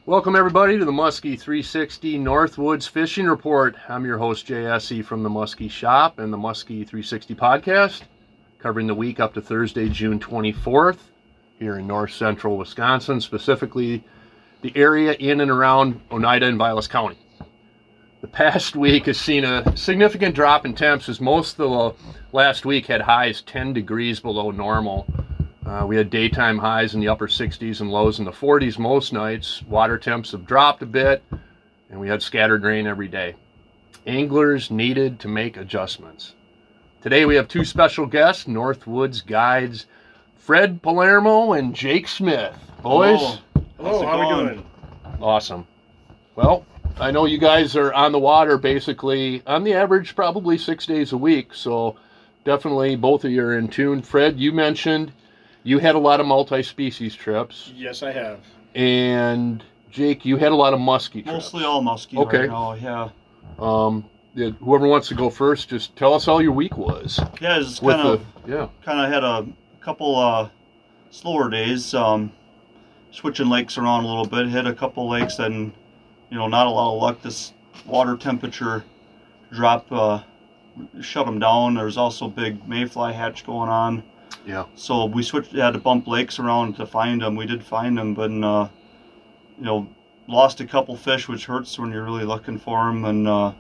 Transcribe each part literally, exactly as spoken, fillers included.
Welcome everybody to the Muskie three sixty Northwoods Fishing Report. I'm your host Jay Essie from the Muskie Shop and the Muskie three sixty Podcast, covering the week up to Thursday, June twenty-fourth, here in north central Wisconsin, specifically the area in and around Oneida and Vilas County. The past week has seen a significant drop in temps, as most of the last week had highs ten degrees below normal. Uh, we had daytime highs in the upper sixties and lows in the forties most nights. Water temps have dropped a bit, and we had scattered rain every day. Anglers needed to make adjustments. Today we have two special guests, Northwoods guides Fred Palermo and Jake Smith. Boys. Hello, Hello how are we doing? Awesome. Well, I know you guys are on the water basically on the average probably six days a week, so definitely both of you are in tune. Fred, you mentioned you had a lot of multi-species trips. Yes, I have. And Jake, you had a lot of muskie trips. Mostly all muskie okay. right now, yeah. Um, whoever wants to go first, just tell us how your week was. Yeah, it's kind of yeah. kind of had a couple uh, slower days. Um, switching lakes around a little bit. Hit a couple lakes and you know not a lot of luck. This water temperature drop uh, shut them down. There's also big mayfly hatch going on. Yeah. So we switched, had to bump lakes around to find them. We did find them, but uh, you know, lost a couple fish, which hurts when you're really looking for them. And uh,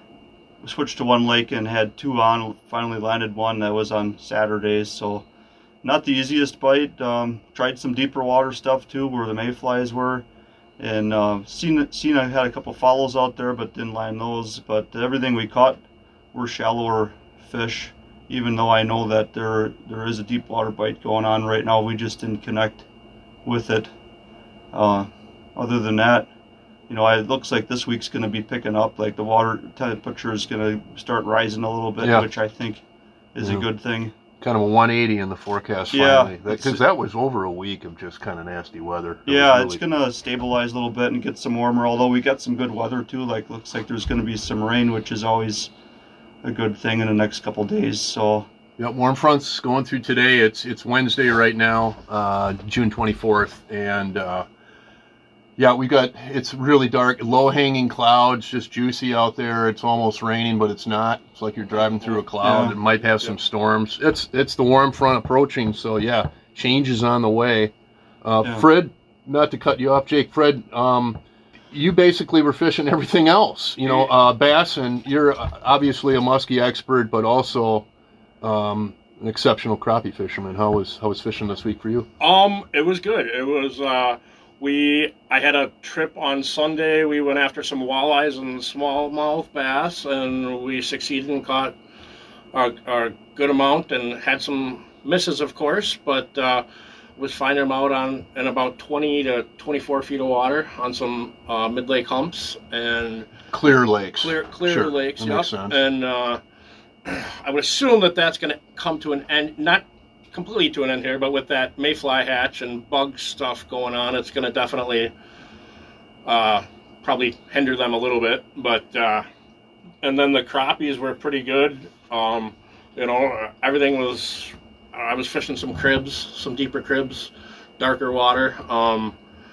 we switched to one lake and had two on. Finally landed one that was on Saturdays. So not the easiest bite. Um, tried some deeper water stuff too, where the mayflies were, and uh, seen seen I had a couple follows out there, but didn't land those. But everything we caught were shallower fish. Even though I know that there there is a deep water bite going on right now, we just didn't connect with it. Uh, other than that, you know, it looks like this week's going to be picking up. Like the water temperature is going to start rising a little bit, yeah. which I think is yeah. a good thing. Kind of a one eighty in the forecast finally. Yeah, because that was over a week of just kind of nasty weather. It yeah, really... it's going to stabilize a little bit and get some warmer. Although we got some good weather too. Like looks like there's going to be some rain, which is always a good thing in the next couple of days. So yeah, warm fronts going through today. It's it's Wednesday right now, uh, June twenty-fourth, and uh, yeah, we got it's really dark, low hanging clouds, just juicy out there. It's almost raining, but it's not. It's like you're driving through a cloud. Yeah. It might have some yeah. storms. It's it's the warm front approaching, so yeah, change is on the way. Uh, yeah. Fred, not to cut you off, Jake. Fred, um, you basically were fishing everything else, you know, uh, bass, and you're obviously a muskie expert, but also um, an exceptional crappie fisherman. How was how was fishing this week for you? Um, it was good. It was uh, we. I had a trip on Sunday. We went after some walleyes and smallmouth bass, and we succeeded and caught a, a good amount, and had some misses, of course, but. Uh, was finding them out on in about twenty to twenty-four feet of water on some uh, mid-lake humps and clear lakes. Clear, clear sure. lakes. That yep. makes sense. And uh, I would assume that that's going to come to an end, not completely to an end here, but with that mayfly hatch and bug stuff going on, it's going to definitely uh, probably hinder them a little bit. But uh, and then the crappies were pretty good. Um, you know, everything was. I was fishing some cribs, some deeper cribs, darker water, um,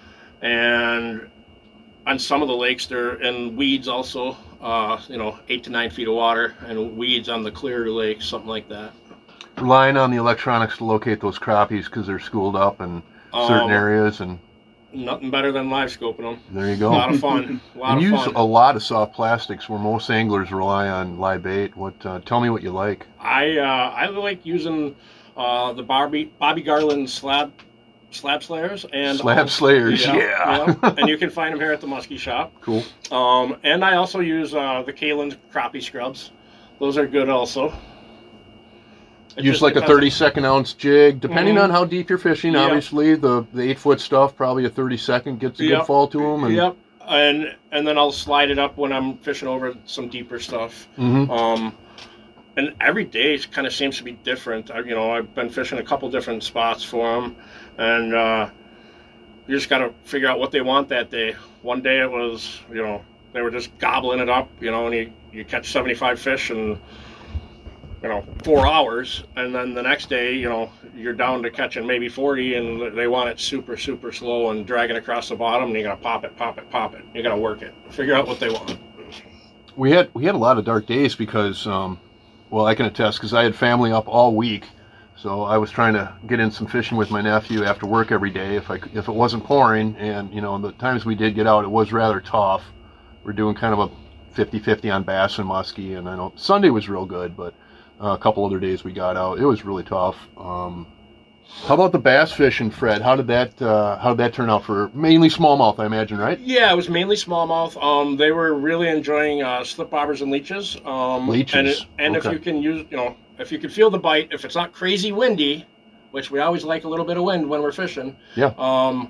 and on some of the lakes they're in weeds also, uh, you know, eight to nine feet of water, and weeds on the clearer lakes, something like that. Relying on the electronics to locate those crappies because they're schooled up in certain um, areas, and nothing better than live scoping them. There you go. A lot of fun. A lot you of use fun. a lot of soft plastics where most anglers rely on live bait. What? Uh, tell me what you like. I uh, I like using. Uh, the Bobby Bobby Garland slab slab slayers and slab also, slayers, yeah, yeah. yeah. And you can find them here at the Muskie Shop. Cool. Um, and I also use uh, the Kalin's crappie scrubs. Those are good also. It use like a thirty-second ounce jig, depending mm-hmm. on how deep you're fishing. Yep. Obviously, the the eight foot stuff probably a thirty-second gets a yep. good fall to them. And... Yep. And and then I'll slide it up when I'm fishing over some deeper stuff. Mm-hmm. Um, And every day kind of seems to be different. I, you know, I've been fishing a couple different spots for them, and uh, you just got to figure out what they want that day. One day it was, you know, they were just gobbling it up, you know, and you, you catch seventy-five fish, and you know, four hours, and then the next day, you know, you're down to catching maybe forty, and they want it super, super slow and dragging across the bottom, and you gotta pop it, pop it, pop it. You gotta work it, figure out what they want. We had we had a lot of dark days because, um, well, I can attest because I had family up all week, so I was trying to get in some fishing with my nephew after work every day if I if it wasn't pouring, and you know, the times we did get out, it was rather tough. We're doing kind of a fifty-fifty on bass and muskie, and I know Sunday was real good, but uh, a couple other days we got out, it was really tough. Um, how about the bass fishing, Fred? How did that uh, how did that turn out for mainly smallmouth, I imagine, right? Yeah, it was mainly smallmouth. Um, they were really enjoying uh, slip bobbers and leeches. Um, Leeches. And, it, and Okay. if you can use, you know, if you can feel the bite, if it's not crazy windy, which we always like a little bit of wind when we're fishing. Yeah. Um,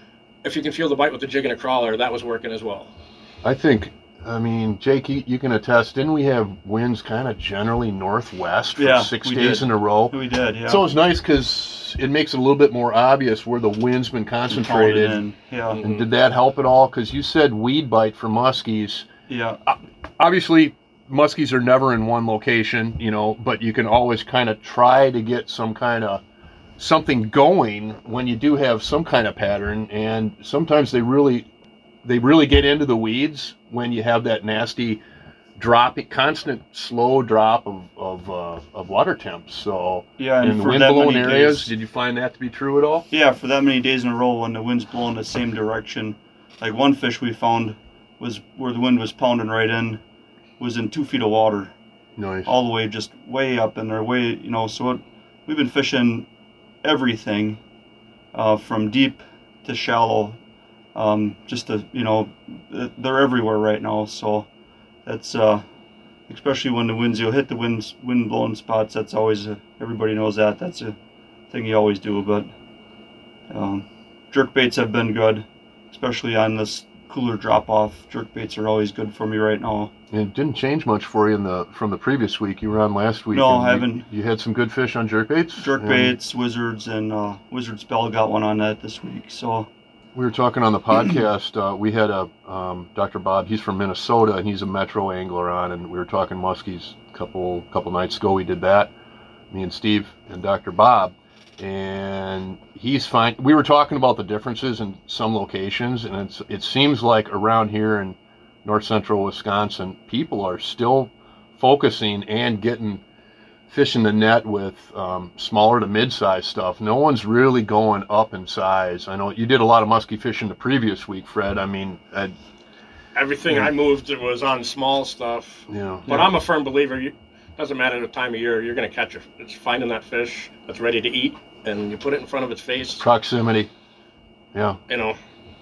if you can feel the bite with the jig and a crawler, that was working as well. I think, I mean, Jake, you, you can attest, didn't we have winds kind of generally northwest for Yeah, six we days did. in a row? We did, yeah. So it's nice because it makes it a little bit more obvious where the wind's been concentrated. Pounded in, yeah, And did that help at all? Because you said weed bite for muskies. yeah. Obviously, muskies are never in one location, you know, but you can always kind of try to get some kind of something going when you do have some kind of pattern. And sometimes they really, they really get into the weeds when you have that nasty drop, constant slow drop of of, uh, of water temps. So Yeah, and in for wind that blown many areas, days- did you find that to be true at all? Yeah, for that many days in a row when the wind's blowing the same direction. Like one fish we found was where the wind was pounding right in, was in two feet of water, Nice. all the way just way up in there, way, you know, so it, we've been fishing everything uh, from deep to shallow, um, just to, you know, they're everywhere right now, so that's, uh, especially when the winds, you'll hit the winds, wind blowing spots, that's always, a, everybody knows that, that's a thing you always do, but um, jerk baits have been good, especially on this cooler drop off. Jerk baits are always good for me right now. And it didn't change much for you in the from the previous week. You were on last week. No, and I you- haven't. You had some good fish on jerkbaits. Jerk and baits, Wizards, and uh, Wizard Spell got one on that this week. So We were talking on the podcast. Uh, we had a um, Doctor Bob. He's from Minnesota and he's a metro angler on. And we were talking muskies a couple couple nights ago. We did that. Me and Steve and Doctor Bob. And he's fine. We were talking about the differences in some locations, and it's it seems like around here in north central Wisconsin, people are still focusing and getting fishing the net with um, smaller to mid-size stuff. No one's really going up in size. I know you did a lot of muskie fishing the previous week, Fred. I mean, I, Everything Yeah. I moved was on small stuff. you know, But I'm a firm believer. You, doesn't matter the time of year. You're going to catch it. It's finding that fish that's ready to eat, and you put it in front of its face. proximity. Yeah, You know,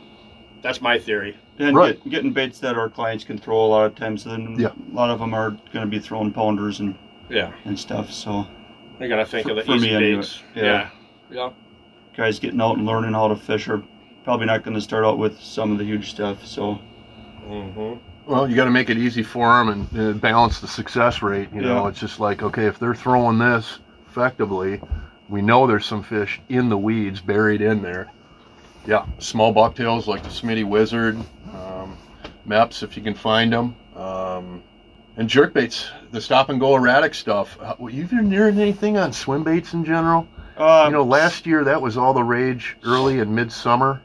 that's my theory. and Right. get, getting baits that our clients can throw a lot of times. Then Yeah. a lot of them are going to be throwing pounders and, Yeah, and stuff. So you got to think For- of the for easy me anyway, baits. yeah. Yeah, yeah. guys getting out and learning how to fish are probably not going to start out with some of the huge stuff. So hmm well, you got to make it easy for them and, and balance the success rate. You know, Yeah. it's just like, okay, if they're throwing this effectively, we know there's some fish in the weeds buried in there. Yeah, small bucktails like the Smitty Wizard, um, Meps if you can find them, um, and jerkbaits, the stop and go erratic stuff. Uh, were you even hearing anything on swim baits in general? uh, You know, last year that was all the rage early and midsummer.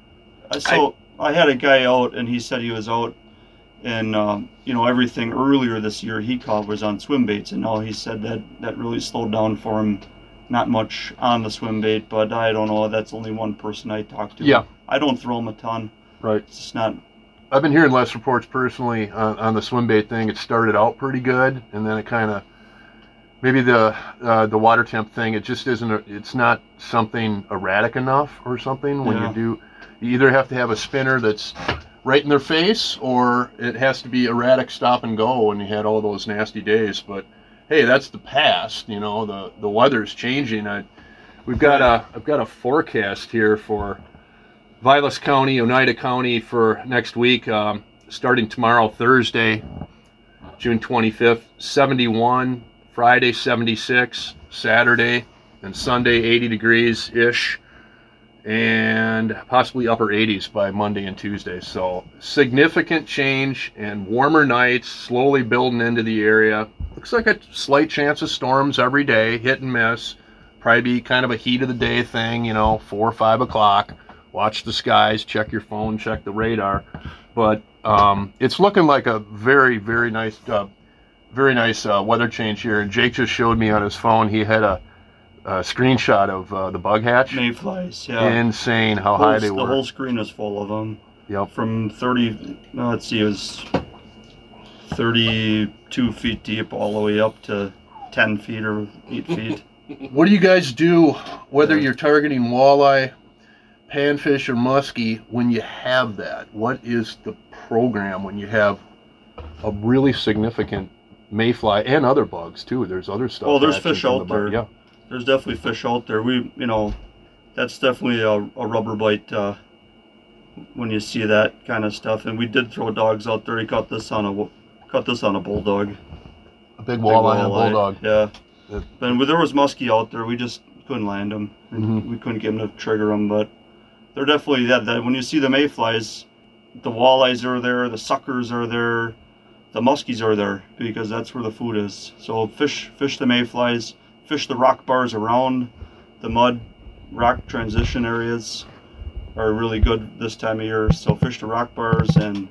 So I, had a guy out, and he said he was out, and um, you know, everything earlier this year he caught was on swim baits, and now he said that that really slowed down for him. Not much on the swim bait, but I don't know. That's only one person I talked to. Yeah. I don't throw them a ton. Right. It's just not. I've been hearing less reports personally on, on the swim bait thing. It started out pretty good, and then it kind of maybe the uh, the water temp thing. It just isn't. A, it's not something erratic enough or something. When Yeah. you do, you either have to have a spinner that's right in their face, or it has to be erratic stop and go. And you had all those nasty days, but hey, that's the past. You know, the the weather's changing. I, we've got a I've got a forecast here for Vilas County, Oneida County for next week, um, starting tomorrow, Thursday, June twenty-fifth, seventy-one, Friday, seventy-six, Saturday, and Sunday, eighty degrees-ish, and possibly upper eighties by Monday and Tuesday. So significant change and warmer nights slowly building into the area. looks like a slight chance of storms every day, hit and miss. Probably be kind of a heat of the day thing, you know, four or five o'clock. Watch the skies, check your phone, check the radar. But um, it's looking like a very, very nice, uh, very nice uh, weather change here. And Jake just showed me on his phone. He had a, a screenshot of uh, the bug hatch. Mayflies, yeah. Insane how whole, high they were. The whole screen is full of them. Yep. From thirty, no, let's see, it was thirty-two feet deep all the way up to ten feet or eight feet. What do you guys do, whether you're targeting walleye, panfish, or muskie, when you have that? What is the program when you have a really significant mayfly and other bugs too? There's other stuff. Well, there's hatching fish from out the bug. there. Yeah. There's definitely fish out there. We, you know, that's definitely a, a rubber bite uh, when you see that kind of stuff. And we did throw dogs out there. He caught this on a caught this on a bulldog. A big walleye and a bulldog. Yeah. Yeah. But when there was muskie out there, we just couldn't land them. Mhm. We couldn't get them to trigger them. But they're definitely that. That when you see the mayflies, the walleyes are there, the suckers are there, the muskies are there because that's where the food is. So fish, fish the mayflies, fish the rock bars around the mud, rock transition areas are really good this time of year. So fish the rock bars and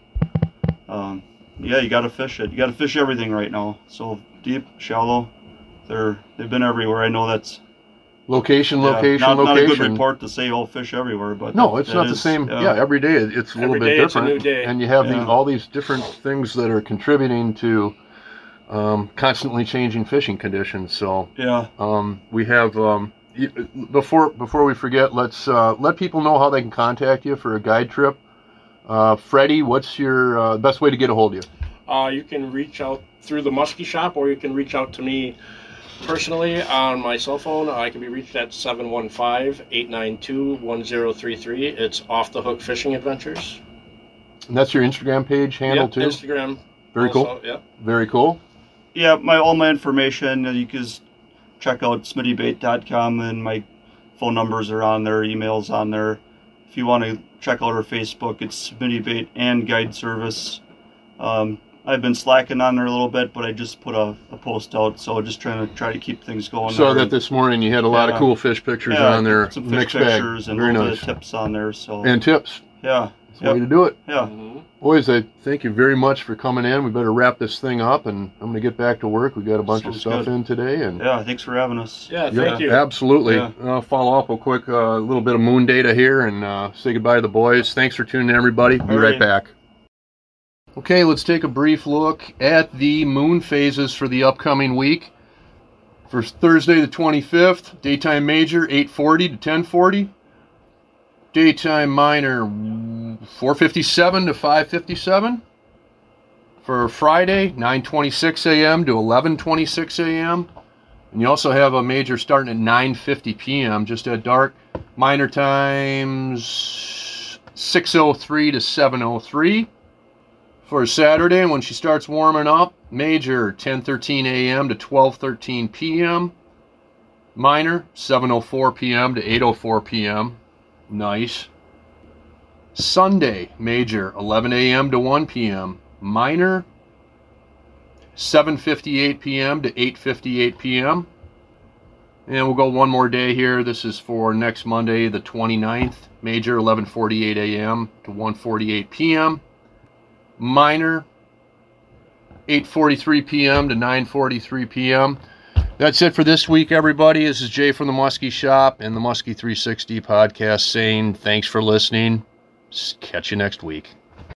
um, yeah, you got to fish it. You got to fish everything right now. So deep, shallow, they're they've been everywhere. I know that's Location, yeah, location, not, location. not a good report to say oh fish everywhere, but No, that- it's that not the is- same. Yeah. Yeah, every day it- it's a little Every bit day it's a different. new day. And you have Yeah. the, all these different things that are contributing to um, constantly changing fishing conditions. So Yeah. um, we have um, y- before before we forget, let's uh, let people know how they can contact you for a guide trip. Uh, Freddie, what's your uh, best way to get a hold of you? Uh, you can reach out through the Muskie Shop, or you can reach out to me personally on my cell phone. I can be reached at seven one five, eight nine two, one zero three three. It's Off the Hook Fishing Adventures. And that's your Instagram page handle Yep, too. Instagram. Very also, cool. Yep. Very cool. Yeah, my all my information, uh, you can just check out smitty bait dot com and my phone numbers are on there, emails on there. If you want to check out our Facebook, it's Smitty Bait and Guide Service. Um, I've been slacking on there a little bit, but I just put a, a post out, so just trying to try to keep things going. Saw there. that this morning. You had a lot of Yeah. cool fish pictures yeah, on there. some fish Mixed bag. pictures and Very a little nice. bit of tips on there. So And tips. yeah, That's the way Yep. to do it. yeah. Mhm. Boys, I thank you very much for coming in. We better wrap this thing up, and I'm going to get back to work. We got a bunch Sounds of stuff good. in today, and Yeah, thanks for having us. Yeah, thank you. absolutely. Yeah. I'll follow up a quick uh, little bit of moon data here, and uh, say goodbye to the boys. Thanks for tuning in, everybody. Be All right right. back. Okay, let's take a brief look at the moon phases for the upcoming week. For Thursday the twenty-fifth, daytime major eight forty to ten forty. Daytime minor four fifty-seven to five fifty-seven. For Friday, nine twenty-six a.m. to eleven twenty-six a.m. And you also have a major starting at nine fifty p.m. just at dark. Minor times six oh three to seven oh three. For Saturday, when she starts warming up, major ten thirteen a.m. to twelve thirteen p.m. Minor seven oh four p.m. to eight oh four p.m. Nice. Sunday, major eleven a.m. to one p.m. Minor seven fifty-eight p.m. to eight fifty-eight p.m. And we'll go one more day here. This is for next Monday, the twenty-ninth. Major eleven forty-eight a.m. to one forty-eight p.m. Minor eight forty-three p.m. to nine forty-three p.m. That's it for this week, everybody. This is Jay from the Muskie Shop and the Muskie three sixty podcast saying thanks for listening. Catch you next week.